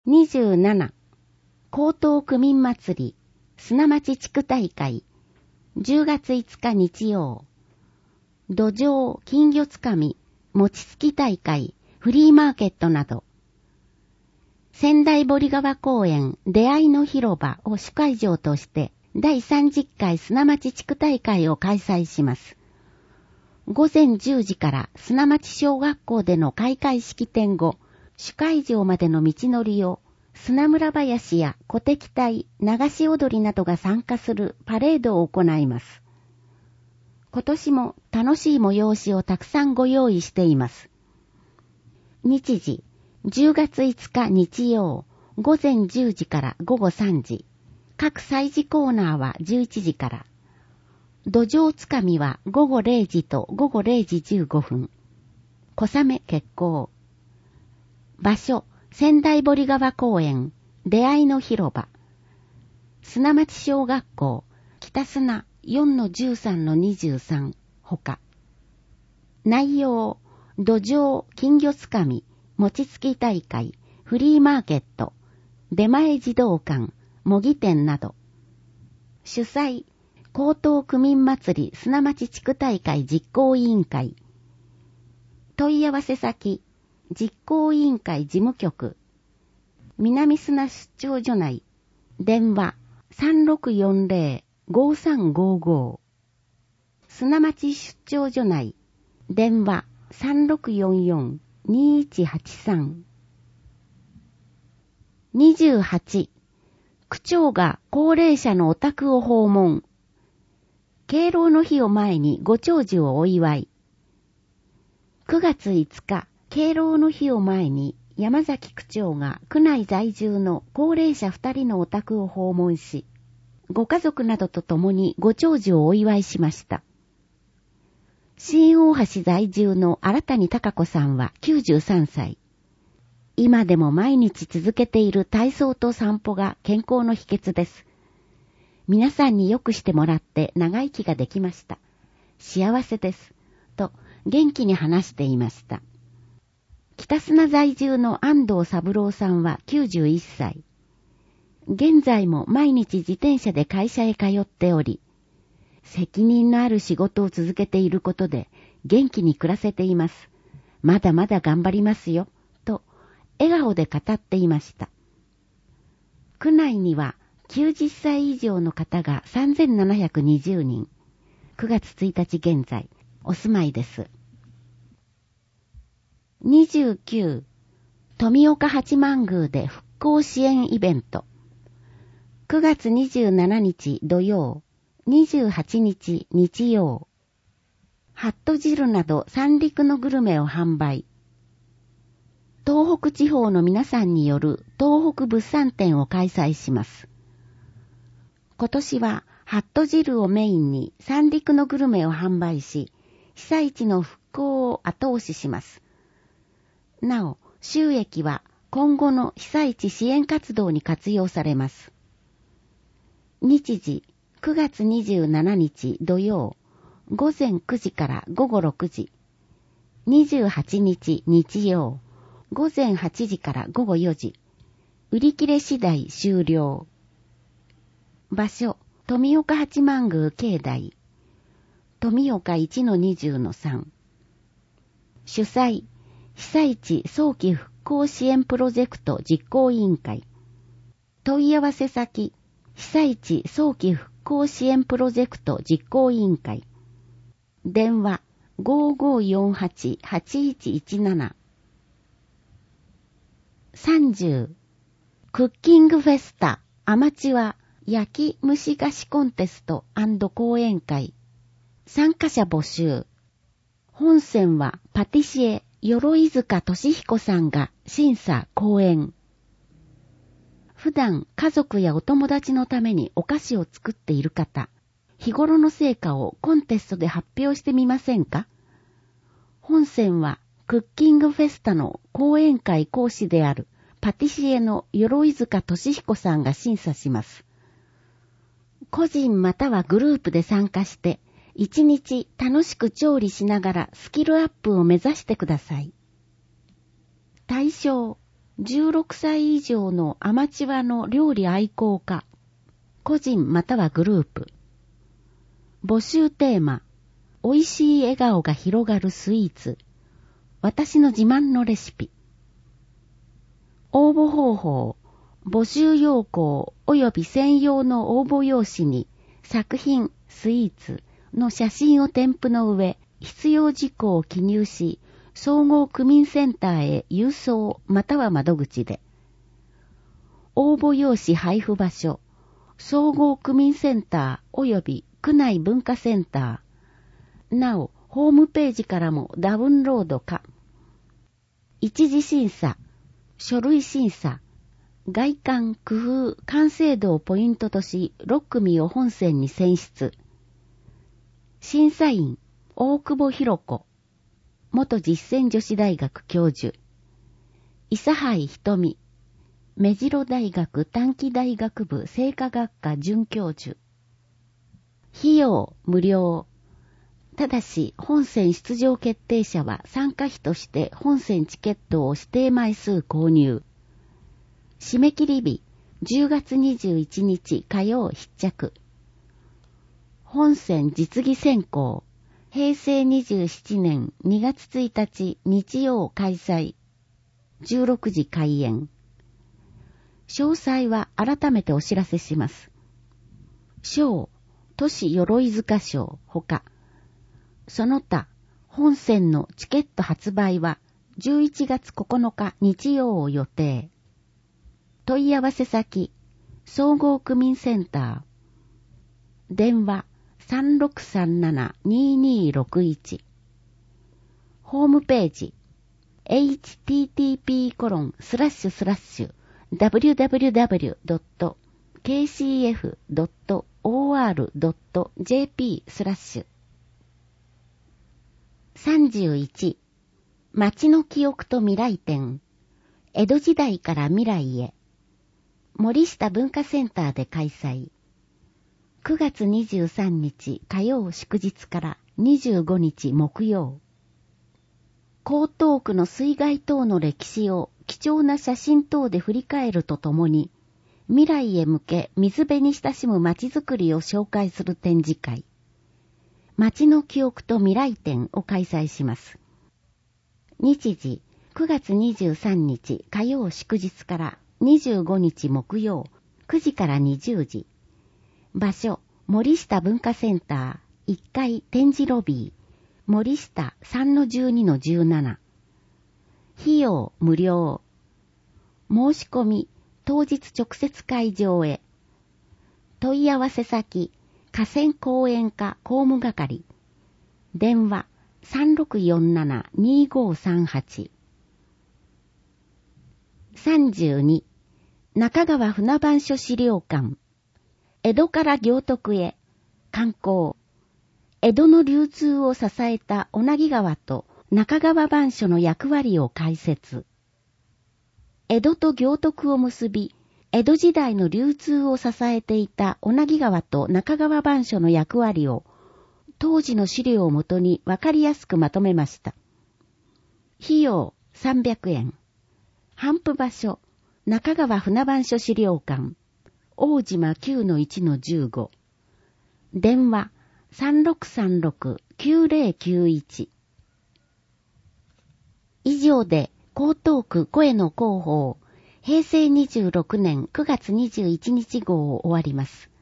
27、江東区民祭り、砂町地区大会、10月5日日曜。土壌、金魚つかみ、餅つき大会、フリーマーケットなど。仙台堀川公園出会いの広場を主会場として第30回砂町地区大会を開催します。午前10時から砂町小学校での開会式典後、主会場までの道のりを砂村林や鼓笛隊、流し踊りなどが参加するパレードを行います。今年も楽しい催しをたくさんご用意しています。日時、10月5日日曜、午前10時から午後3時。各催事コーナーは11時から。土壌つかみは午後0時と午後0時15分。小雨決行。場所、仙台堀川公園、出会いの広場。砂町小学校、北砂 4-13-23 ほか。内容、土壌、金魚つかみ、餅つき大会、フリーマーケット、出前児童館、模擬店など。主催、江東区民祭り砂町地区大会実行委員会。問い合わせ先、実行委員会事務局、南砂出張所内、電話 3640-5355。砂町出張所内、電話 3644-2183。28、区長が高齢者のお宅を訪問。敬老の日を前にご長寿をお祝い。9月5日、敬老の日を前に山崎区長が区内在住の高齢者2人のお宅を訪問し、ご家族などと共にご長寿をお祝いしました。新大橋在住の新谷孝子さんは93歳。今でも毎日続けている体操と散歩が健康の秘訣です。皆さんによくしてもらって長生きができました。幸せです。と元気に話していました。北砂在住の安藤三郎さんは91歳。現在も毎日自転車で会社へ通っており、責任のある仕事を続けていることで元気に暮らせています。まだまだ頑張りますよ、と笑顔で語っていました。区内には90歳以上の方が3720人。9月1日現在、お住まいです。29、富岡八幡宮で復興支援イベント。9月27日土曜、28日日曜。ハット汁など三陸のグルメを販売。東北地方の皆さんによる東北物産展を開催します。今年はハット汁をメインに三陸のグルメを販売し、被災地の復興を後押しします。なお、収益は今後の被災地支援活動に活用されます。日時、9月27日土曜、午前9時から午後6時。28日日曜、午前8時から午後4時。売り切れ次第終了。場所、富岡八幡宮境内。富岡 1-20-3。主催、被災地早期復興支援プロジェクト実行委員会。問い合わせ先、被災地早期復興支援プロジェクト実行委員会。電話 5548-8117。30、クッキングフェスタアマチュア焼き蒸し菓子コンテスト&講演会。参加者募集。本選はパティシエ鎧塚俊彦さんが審査講演。普段家族やお友達のためにお菓子を作っている方、日頃の成果をコンテストで発表してみませんか？本選はクッキングフェスタの講演会講師であるパティシエの鎧塚俊彦さんが審査します。個人またはグループで参加して、一日楽しく調理しながらスキルアップを目指してください。対象、 16歳以上のアマチュアの料理愛好家、個人またはグループ。募集テーマ、美味しい笑顔が広がるスイーツ。私の自慢のレシピ。応募方法、募集要項及び専用の応募用紙に作品、スイーツの写真を添付の上、必要事項を記入し、総合区民センターへ郵送または窓口で。応募用紙配布場所、総合区民センター及び区内文化センター。なお、ホームページからもダウンロード可。一次審査、書類審査、外観、工夫、完成度をポイントとし、6組を本選に選出。審査員、大久保博子、元実践女子大学教授。諫灰瞳、目白大学短期大学部生化学科准教授。費用無料。ただし、本選出場決定者は参加費として本選チケットを指定枚数購入。締め切り日、10月21日火曜必着。本選実技選考、平成27年2月1日日曜開催。16時開演。詳細は改めてお知らせします。賞、都市鎧塚賞ほか、その他、本選のチケット発売は11月9日日曜を予定。問い合わせ先、総合区民センター。電話 3637-2261。ホームページ、http://www.kcf.or.jp/ 31. 街の記憶と未来展。江戸時代から未来へ。森下文化センターで開催。9月23日火曜祝日から25日木曜。江東区の水害等の歴史を貴重な写真等で振り返るとともに、未来へ向け水辺に親しむ街づくりを紹介する展示会。街の記憶と未来展を開催します。日時、9月23日火曜祝日から25日木曜、9時から20時。場所、森下文化センター、1階展示ロビー、森下 3-12-17。費用無料。申し込み、当日直接会場へ。問い合わせ先、河川公園課公務係。電話、3647-2538。32. 中川船番所資料館。江戸から行徳へ。観光。江戸の流通を支えた小名木川と中川番所の役割を解説。江戸と行徳を結び、江戸時代の流通を支えていた小名木川と中川番所の役割を、当時の資料をもとにわかりやすくまとめました。費用300円。頒布場所、中川船番所資料館、大島 9-1-15。電話、3636-9091。以上で、江東区声の広報、平成26年9月21日号を終わります。